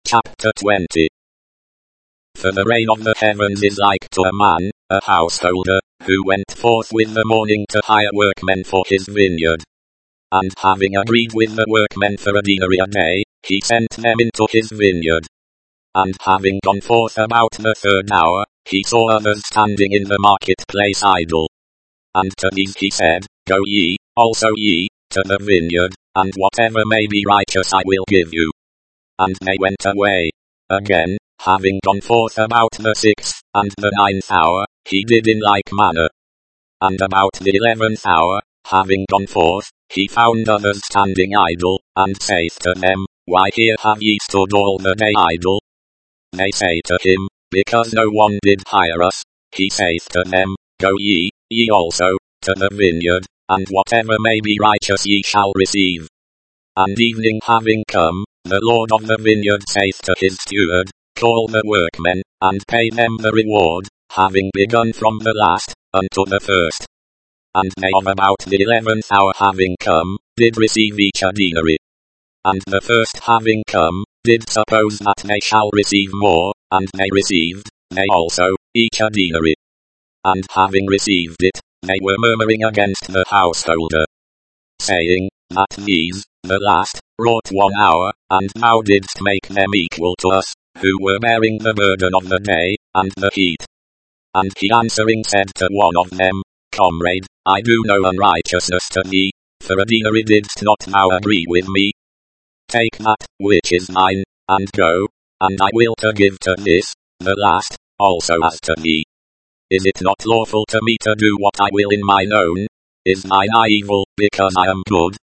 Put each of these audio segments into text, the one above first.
Chapter 20. For the reign of the heavens is like to a man, a householder, who went forth with the morning to hire workmen for his vineyard. And having agreed with the workmen for a denarii a day, he sent them into his vineyard. And having gone forth about the third hour, he saw others standing in the marketplace idle. And to these he said, Go ye, also ye, to the vineyard, and whatever may be righteous I will give you. And they went away. Again, having gone forth about the 6th and the 9th hour, he did in like manner. And about the 11th hour, having gone forth, he found others standing idle, and saith to them, Why here have ye stood all the day idle? They say to him, Because no one did hire us. He saith to them, Go ye also, to the vineyard, and whatever may be righteous ye shall receive. And evening having come, the Lord of the vineyard saith to his steward, Call the workmen, and pay them the reward, having begun from the last, unto the first. And they of about the 11th hour having come, did receive each a denarii. And the first having come, did suppose that they shall receive more, and they received, they also, each a denarii. And having received it, they were murmuring against the householder, saying, That these, the last, wrought 1 hour, and thou didst make them equal to us, who were bearing the burden of the day, and the heat. And he answering said to one of them, Comrade, I do no unrighteousness to thee, for a denarii didst not thou agree with me? Take that, which is mine, and go, and I will to give to this, the last, also as to thee. Is it not lawful to me to do what I will in mine own? Is mine eye evil, because I am good?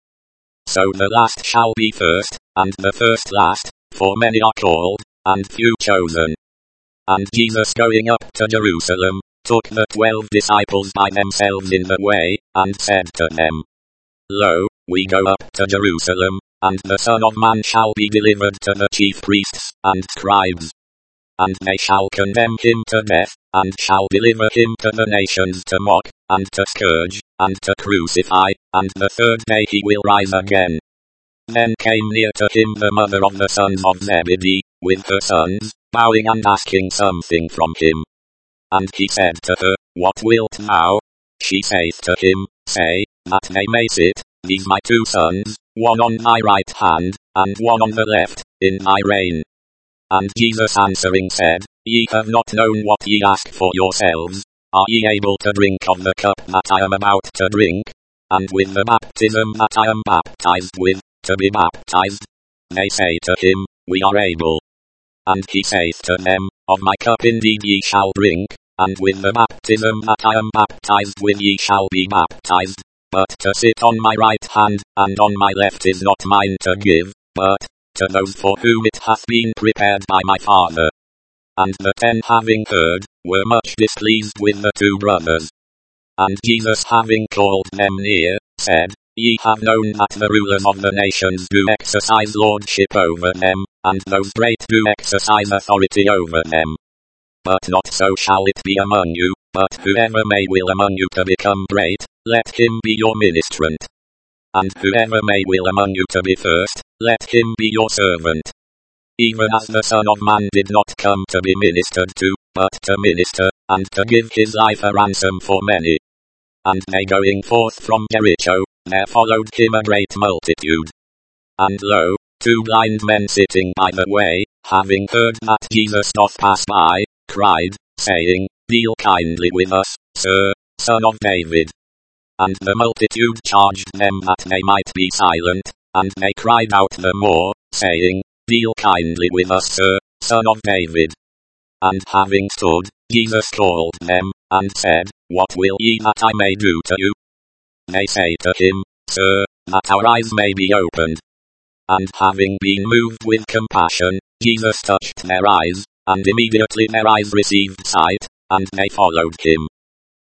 So the last shall be first, and the first last, for many are called, and few chosen. And Jesus going up to Jerusalem, took the 12 disciples by themselves in the way, and said to them, Lo, we go up to Jerusalem, and the Son of Man shall be delivered to the chief priests and scribes. And they shall condemn him to death, and shall deliver him to the nations to mock, and to scourge, and to crucify, and the third day he will rise again. Then came near to him the mother of the sons of Zebedee, with her sons, bowing and asking something from him. And he said to her, What wilt thou? She saith to him, Say, that they may sit, these my 2 sons, one on thy right hand, and one on the left, in thy reign. And Jesus answering said, Ye have not known what ye ask for yourselves. Are ye able to drink of the cup that I am about to drink? And with the baptism that I am baptized with, to be baptized? They say to him, We are able. And he saith to them, Of my cup indeed ye shall drink, and with the baptism that I am baptized with ye shall be baptized. But to sit on my right hand, and on my left is not mine to give, but to those for whom it hath been prepared by my Father. And the 10 having heard, were much displeased with the 2 brothers. And Jesus having called them near, said, Ye have known that the rulers of the nations do exercise lordship over them, and those great do exercise authority over them. But not so shall it be among you, but whoever may will among you to become great, let him be your ministrant. And whoever may will among you to be first, let him be your servant. Even as the Son of Man did not come to be ministered to, but to minister, and to give his life a ransom for many. And they going forth from Jericho, there followed him a great multitude. And lo, 2 blind men sitting by the way, having heard that Jesus doth pass by, cried, saying, Deal kindly with us, Sir, Son of David. And the multitude charged them that they might be silent, and they cried out the more, saying, Deal kindly with us, Sir, Son of David. And having stood, Jesus called them, and said, What will ye that I may do to you? They say to him, Sir, that our eyes may be opened. And having been moved with compassion, Jesus touched their eyes, and immediately their eyes received sight, and they followed him.